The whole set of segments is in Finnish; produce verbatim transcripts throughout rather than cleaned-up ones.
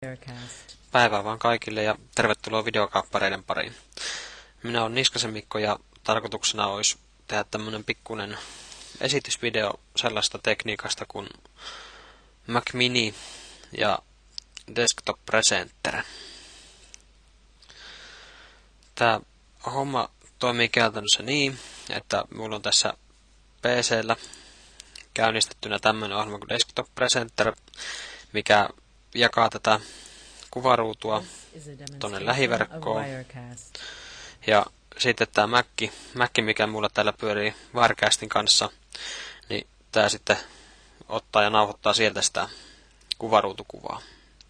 Wirecast. Päivää vaan kaikille ja tervetuloa videokaappareiden pariin. Minä olen Niskasen Mikko ja tarkoituksena olisi tehdä tämmönen pikkuinen esitysvideo sellaista tekniikasta kuin Mac Mini ja Desktop Presenter. Tämä homma toimii käytännössä niin, että minulla on tässä P C:llä käynnistettynä tämmöinen ohjelma kuin Desktop Presenter, mikä jakaa tätä kuvaruutua tuonne lähiverkkoon. Ja sitten tämä Mac, Mac, mikä mulla täällä pyörii Wirecastin kanssa, niin tämä sitten ottaa ja nauhoittaa sieltä sitä kuvaruutukuvaa.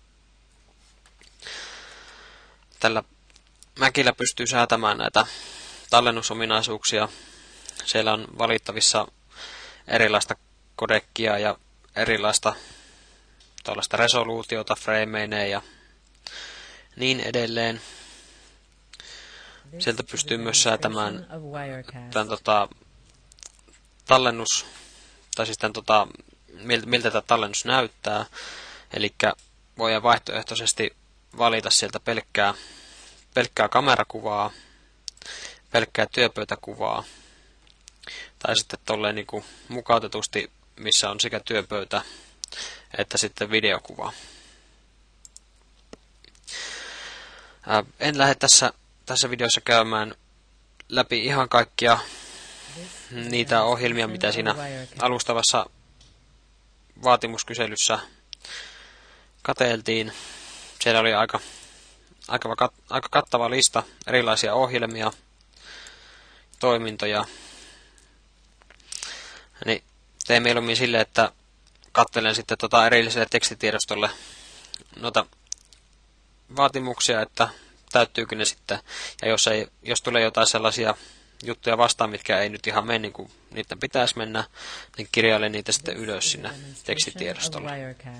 Tällä Macillä pystyy säätämään näitä tallennusominaisuuksia. Siellä on valittavissa erilaista kodekkia ja erilaista tuollaista resoluutiota frameineen ja niin edelleen. Sieltä pystyy myös säätämään tämän tota, tallennus, tai siis tämän, tota, miltä tämä tallennus näyttää. Eli voidaan vaihtoehtoisesti valita sieltä pelkkää, pelkkää kamerakuvaa, pelkkää työpöytäkuvaa, tai sitten tolleen niin kuin mukautetusti, missä on sekä työpöytä että sitten videokuva. Ää, en lähde tässä, tässä videossa käymään läpi ihan kaikkia niitä ohjelmia, mitä siinä alustavassa vaatimuskyselyssä katseltiin. Siellä oli aika, aika, aika kattava lista erilaisia ohjelmia, toimintoja. Niin tein mieluummin silleen, että katselen sitten tota erilliselle tekstitiedostolle noita vaatimuksia, että täyttyykö ne sitten. Ja jos, ei, jos tulee jotain sellaisia juttuja vastaan, mitkä ei nyt ihan mene niin kuin niiden pitäisi mennä, niin kirjailen niitä sitten ylös sinne tekstitiedostolle.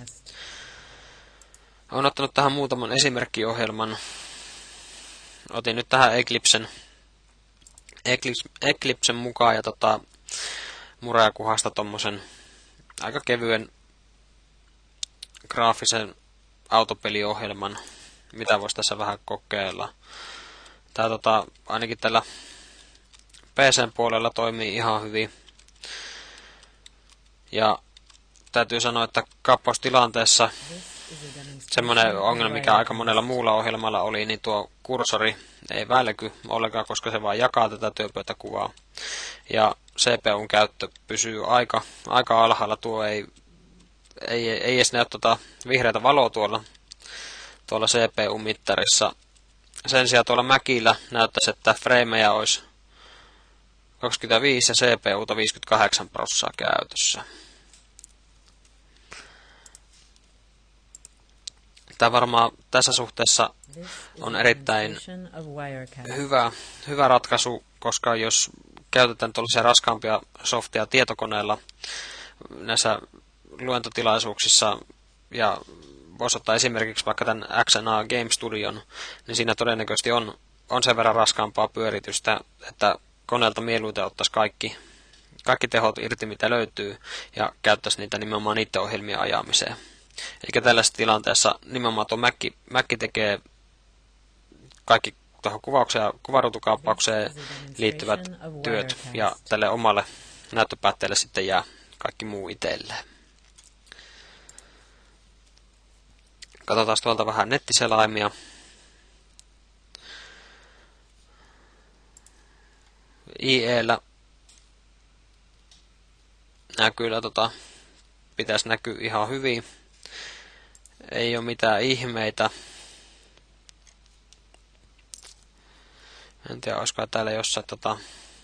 Olen ottanut tähän muutaman esimerkkiohjelman. Otin nyt tähän Eclipsen, Eclipsen mukaan ja tota, Murajakuhasta tommosen aika kevyen graafisen autopeliohjelman, mitä voisi tässä vähän kokeilla. Tää tota, ainakin tällä P C:n puolella toimii ihan hyvin. Ja täytyy sanoa, että kappaustilanteessa semmoinen ongelma, mikä aika monella muulla ohjelmalla oli, niin tuo kursori ei välky ollenkaan, koska se vaan jakaa tätä työpöytäkuvaa. Ja C P U:n käyttö pysyy aika, aika alhaalla. Tuo ei, ei, ei edes näy tuota vihreätä valoa tuolla, tuolla C P U-mittarissa. Sen sijaan tuolla Macillä näyttäisi, että frameja olisi kaksikymmentäviisi ja C P U:ta viisikymmentäkahdeksan prosenttia käytössä. Tämä varmaan tässä suhteessa on erittäin hyvä, hyvä ratkaisu, koska jos käytetään tuollaisia raskaampia softia tietokoneella näissä luentotilaisuuksissa ja voisi ottaa esimerkiksi vaikka tämän X N A Game Studion, niin siinä todennäköisesti on, on sen verran raskaampaa pyöritystä, että koneelta mieluiten ottaisi kaikki, kaikki tehot irti, mitä löytyy, ja käyttäisi niitä nimenomaan niiden ohjelmien ajamiseen. Eli tällaisessa tilanteessa nimenomaan tuo Mac, Mac tekee kaikki tuohon kuvaukseen ja kuvaruutukaappaukseen liittyvät työt, ja tälle omalle näyttöpäätteelle sitten jää kaikki muu itselleen. Katsotaan tuolta vähän nettiselaimia. I E:llä nämä kyllä tota, pitäisi näkyä ihan hyvin. Ei ole mitään ihmeitä. En tiedä, olisiko täällä jossain tota,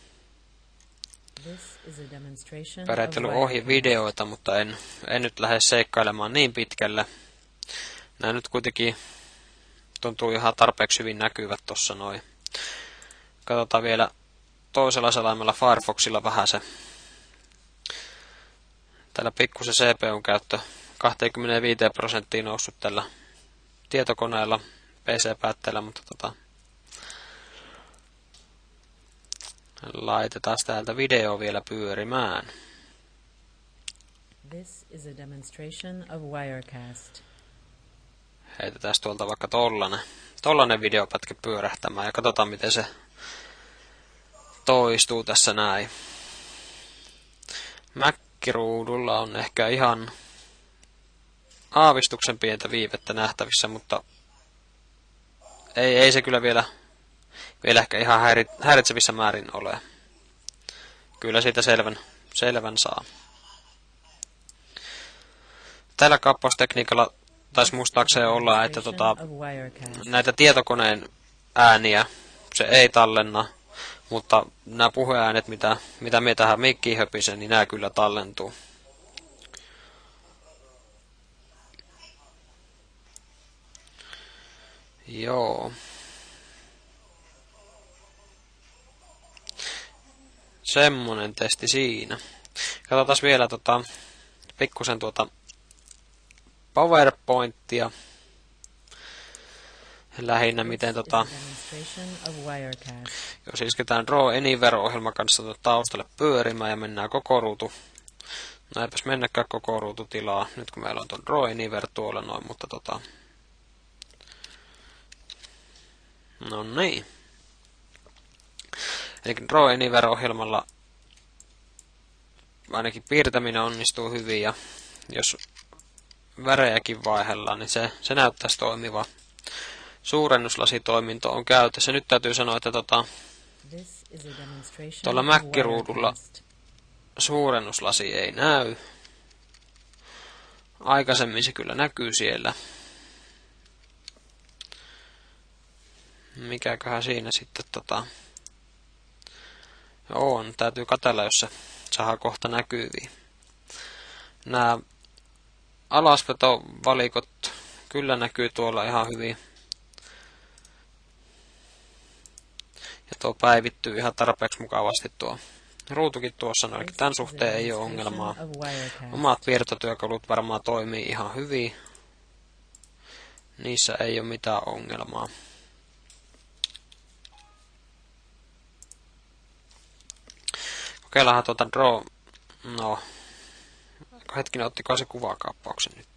perättely ohi videoita, mutta en, en nyt lähde seikkailemaan niin pitkälle. Nämä nyt kuitenkin tuntuu ihan tarpeeksi hyvin näkyvät tossa noin. Katsotaan vielä toisella selaimella Firefoxilla vähän se. Täällä pikkusen C P U:n käyttö kaksikymmentäviisi prosenttia noussut tällä tietokoneella, P C-päätteellä, mutta tota, laitetaan täältä video vielä pyörimään. This is a demonstration of Wirecast. Heitetään tuolta vaikka tollanen, tollanen videopätkä pyörähtämään ja katsotaan miten se toistuu tässä näin. Mac-ruudulla on ehkä ihan aavistuksen pientä viivettä nähtävissä, mutta ei, ei se kyllä vielä, vielä ehkä ihan häiritsevissä määrin ole. Kyllä siitä selvän, selvän saa. Tällä kappaustekniikalla taisi muistaakseen olla, että tota, näitä tietokoneen ääniä se ei tallenna, mutta nämä puheäänet, mitä, mitä me tähän mikkiin höpisen, niin nämä kyllä tallentuu. Joo. Semmonen testi siinä. Katsotaan vielä tota, pikkusen tuota PowerPointia. Lähinnä miten tota, jos isketään Draw Anywhere-ohjelman kanssa tuota taustalle pyörimään ja mennään koko ruutu. No eipäs mennäkään koko ruututilaa, nyt kun meillä on tuon Draw Anywhere tuolla noin, mutta tota... No niin. Eli Draw Anywhere-ohjelmalla ainakin piirtäminen onnistuu hyvin ja jos värejäkin vaihdellaan, niin se, se näyttäisi toimiva. Suurennuslasitoiminto on käytössä. Nyt täytyy sanoa, että tota, tuolla Mac-ruudulla suurennuslasi ei näy. Aikaisemmin se kyllä näkyy siellä. Mikäköhän siinä sitten tota... on, täytyy katsella, jos se saadaan kohta näkyviin. Nämä alasvetovalikot kyllä näkyy tuolla ihan hyvin. Ja tuo päivittyy ihan tarpeeksi mukavasti tuo ruutukin tuossa. No, eli tämän suhteen ei ole ongelmaa. Omat piirtotyökalut varmaan toimii ihan hyvin. Niissä ei ole mitään ongelmaa. Kokeillaanhan tuota Draw... No... Hetkinen, ottiko se kuvakaappauksen nyt?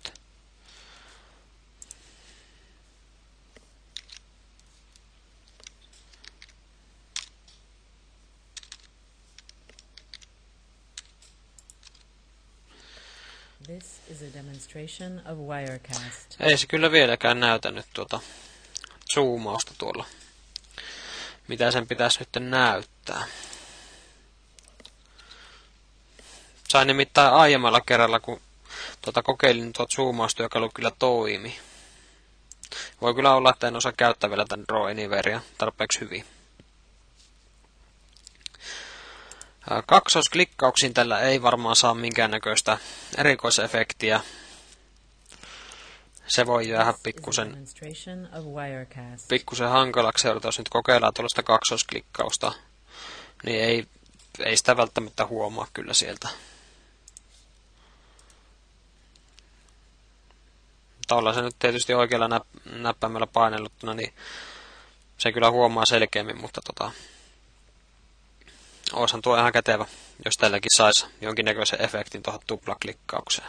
This is a demonstration of Wirecast. Ei se kyllä vieläkään näytä nyt tuota zoomausta tuolla. Mitä sen pitäisi nyt näyttää? Sain nimittäin aiemmalla kerralla, kun tuota kokeilin, niin tuo zoomaustyökalu kyllä toimi. Voi kyllä olla, että en osaa käyttää vielä tämän Draw Anywherea tarpeeksi hyvin. Kaksoisklikkauksiin tällä ei varmaan saa minkäännäköistä erikoisefektiä. Se voi jäädä pikkusen, pikkusen hankalaksi seurata, jos nyt kokeillaan tuollaista kaksoisklikkausta, niin ei, ei sitä välttämättä huomaa kyllä sieltä. Tuolla se nyt tietysti oikealla näp näppäimellä painelluttuna, niin se kyllä huomaa selkeämmin, mutta tota, oishan tuo ihan kätevä, jos tälläkin saisi jonkinnäköisen efektin tuohon tuplaklikkaukseen.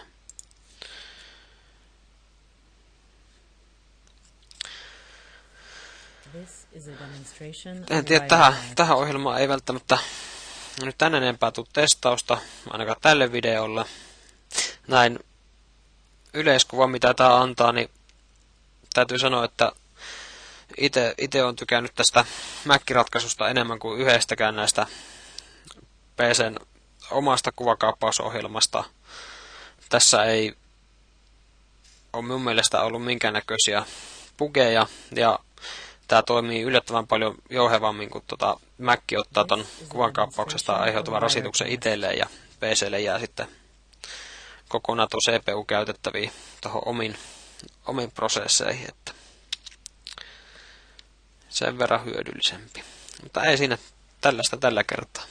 En tiedä, tähän, tähän ohjelmaan ei välttämättä nyt tänne enempää tule testausta, ainakaan tälle videolle. Näin yleiskuva, mitä tämä antaa, niin täytyy sanoa, että itse olen tykännyt tästä Mac-ratkaisusta enemmän kuin yhdestäkään näistä P C:n omasta kuvakaappausohjelmasta. Tässä ei ole mun mielestä ollut minkäännäköisiä bugeja, ja tämä toimii yllättävän paljon jouhevammin, kun tota Mac ottaa ton kuvankaappauksesta aiheutuvan rasituksen itselleen, ja P C:lle jää sitten kokonaan tuo C P U käytettäviä tuohon omiin, omiin prosesseihin, että sen verran hyödyllisempi. Mutta ei siinä tällaista tällä kertaa.